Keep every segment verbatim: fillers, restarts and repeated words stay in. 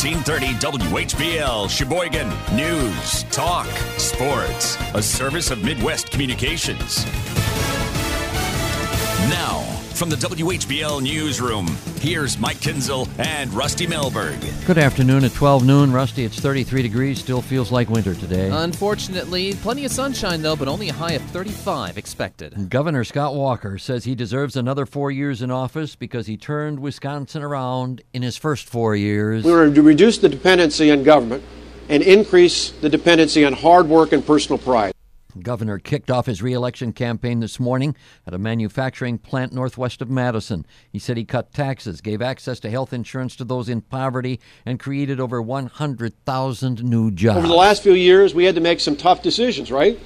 fourteen thirty W H B L, Sheboygan. News, talk, sports. A service of Midwest Communications. Now, from the W H B L Newsroom, here's Mike Kinzel and Rusty Melberg. Good afternoon at twelve noon. Rusty, it's thirty-three degrees. Still feels like winter today. Unfortunately, plenty of sunshine, though, but only a high of thirty-five expected. Governor Scott Walker says he deserves another four years in office because he turned Wisconsin around in his first four years. We were to reduce the dependency on government and increase the dependency on hard work and personal pride. Governor kicked off his re-election campaign this morning at a manufacturing plant northwest of Madison. He said he cut taxes, gave access to health insurance to those in poverty, and created over one hundred thousand new jobs. Over the last few years, we had to make some tough decisions, right?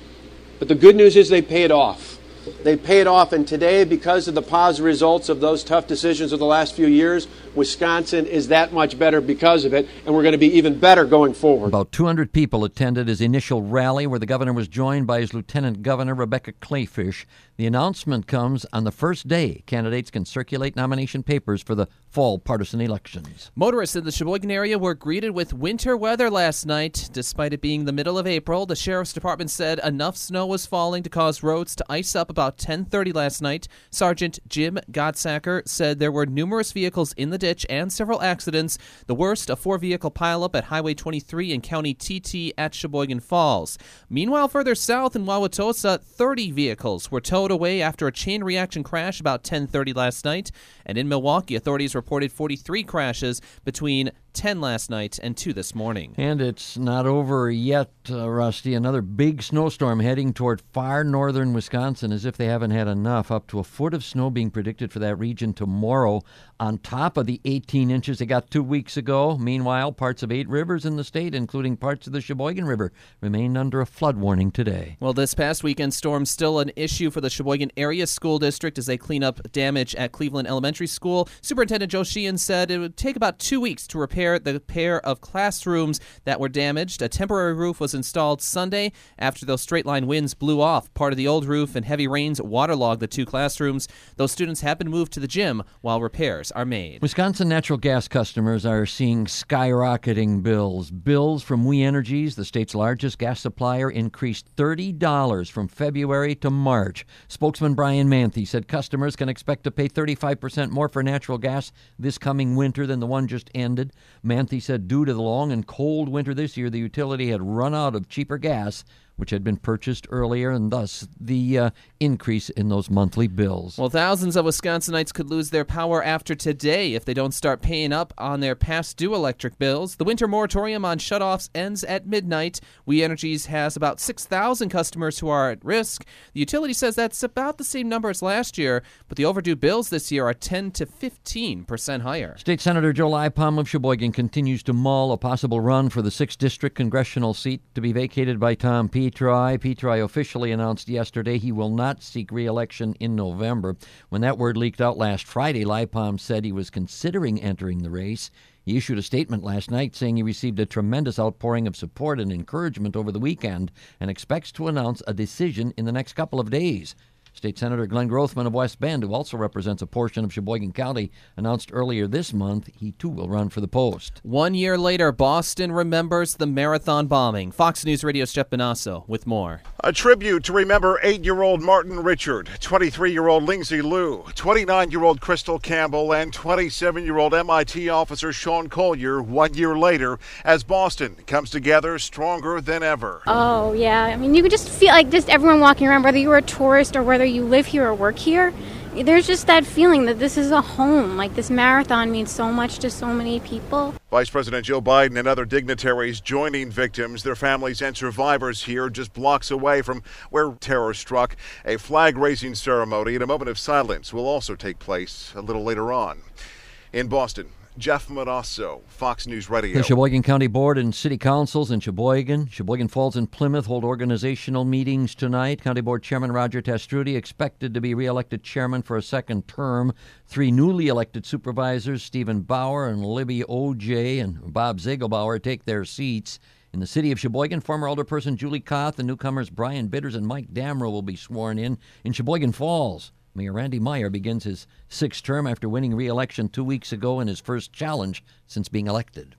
But the good news is they paid off. They paid off, and today, because of the positive results of those tough decisions of the last few years, Wisconsin is that much better because of it, and we're going to be even better going forward. About two hundred people attended his initial rally, where the governor was joined by his Lieutenant Governor, Rebecca Clayfish. The announcement comes on the first day candidates can circulate nomination papers for the fall partisan elections. Motorists in the Sheboygan area were greeted with winter weather last night. Despite it being the middle of April, the Sheriff's Department said enough snow was falling to cause roads to ice up about ten thirty last night. Sergeant Jim Gottsacker said there were numerous vehicles in the ditch and several accidents. The worst, a four-vehicle pileup at Highway twenty-three and County T T at Sheboygan Falls. Meanwhile, further south in Wauwatosa, thirty vehicles were towed away after a chain reaction crash about ten thirty last night. And in Milwaukee, authorities reported forty-three crashes between ten last night and two this morning. And it's not over yet, uh, Rusty. Another big snowstorm heading toward far northern Wisconsin, as if they haven't had enough. Up to a foot of snow being predicted for that region tomorrow, on top of the eighteen inches they got two weeks ago. Meanwhile, parts of eight rivers in the state, including parts of the Sheboygan River, remain under a flood warning today. Well, this past weekend storm still an issue for the Sheboygan Area School District as they clean up damage at Cleveland Elementary School. Superintendent Joe Sheehan said it would take about two weeks to repair the pair of classrooms that were damaged. A temporary roof was installed Sunday after those straight-line winds blew off part of the old roof and heavy rains waterlogged the two classrooms. Those students have been moved to the gym while repairs are made. Wisconsin natural gas customers are seeing skyrocketing bills. Bills from We Energies, the state's largest gas supplier, increased thirty dollars from February to March. Spokesman Brian Manthe said customers can expect to pay thirty-five percent more for natural gas this coming winter than the one just ended. Manthe said due to the long and cold winter this year, the utility had run out of cheaper gas, which had been purchased earlier, and thus the uh, increase in those monthly bills. Well, thousands of Wisconsinites could lose their power after today if they don't start paying up on their past due electric bills. The winter moratorium on shutoffs ends at midnight. We Energies has about six thousand customers who are at risk. The utility says that's about the same number as last year, but the overdue bills this year are ten to fifteen percent higher. State Senator Joe Lipom of Sheboygan continues to mull a possible run for the sixth District congressional seat to be vacated by Tom Petri. Petri officially announced yesterday he will not seek re-election in November. When that word leaked out last Friday, Lipom said he was considering entering the race. He issued a statement last night saying he received a tremendous outpouring of support and encouragement over the weekend and expects to announce a decision in the next couple of days. State Senator Glenn Grothman of West Bend, who also represents a portion of Sheboygan County, announced earlier this month he too will run for the post. One year later, Boston remembers the marathon bombing. Fox News Radio's Jeff Benasso with more. A tribute to remember eight-year-old Martin Richard, twenty-three-year-old Lindsay Liu, twenty-nine-year-old Crystal Campbell, and twenty-seven-year-old M I T officer Sean Collier one year later as Boston comes together stronger than ever. Oh, yeah. I mean, you could just feel like just everyone walking around, whether you were a tourist or whether you live here or work here, there's just that feeling that this is a home. Like, this marathon means so much to so many people. Vice President Joe Biden and other dignitaries joining victims, their families, and survivors here just blocks away from where terror struck. A flag-raising ceremony and a moment of silence will also take place a little later on. In Boston, Jeff Manasso, Fox News Radio. The Sheboygan County Board and City Councils in Sheboygan, Sheboygan Falls, and Plymouth hold organizational meetings tonight. County Board Chairman Roger Tastrudy expected to be re-elected chairman for a second term. Three newly elected supervisors, Stephen Bauer and Libby O J and Bob Zegelbauer, take their seats. In the city of Sheboygan, former alderperson Julie Koth and newcomers Brian Bitters and Mike Damrow will be sworn in. In Sheboygan Falls, Mayor Randy Meyer begins his sixth term after winning re-election two weeks ago in his first challenge since being elected.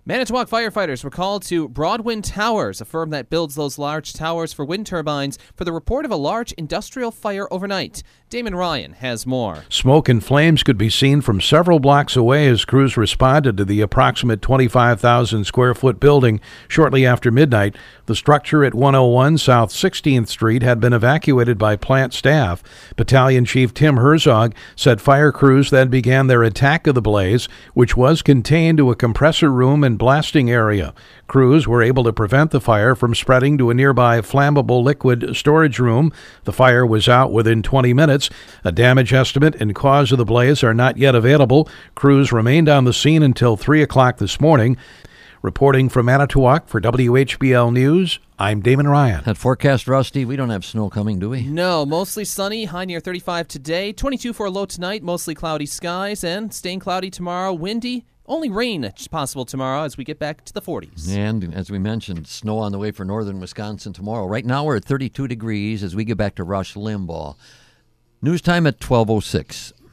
Manitowoc firefighters were called to Broadwind Towers, a firm that builds those large towers for wind turbines, for the report of a large industrial fire overnight. Damon Ryan has more. Smoke and flames could be seen from several blocks away as crews responded to the approximate twenty-five thousand square foot building shortly after midnight. The structure at one oh one South sixteenth Street had been evacuated by plant staff. Battalion Chief Tim Herzog said fire crews then began their attack of the blaze, which was contained to a compressor room and blasting area. Crews were able to prevent the fire from spreading to a nearby flammable liquid storage room. The fire was out within twenty minutes. A damage estimate and cause of the blaze are not yet available. Crews remained on the scene until three o'clock this morning. Reporting from Manitowoc for W H B L News, I'm Damon Ryan. That forecast, Rusty, we don't have snow coming, do we? No, mostly sunny, high near thirty-five today, twenty-two for a low tonight, mostly cloudy skies, and staying cloudy tomorrow, windy. Only rain possible tomorrow as we get back to the forties. And as we mentioned, snow on the way for northern Wisconsin tomorrow. Right now we're at thirty-two degrees as we get back to Rush Limbaugh. News time at twelve oh six.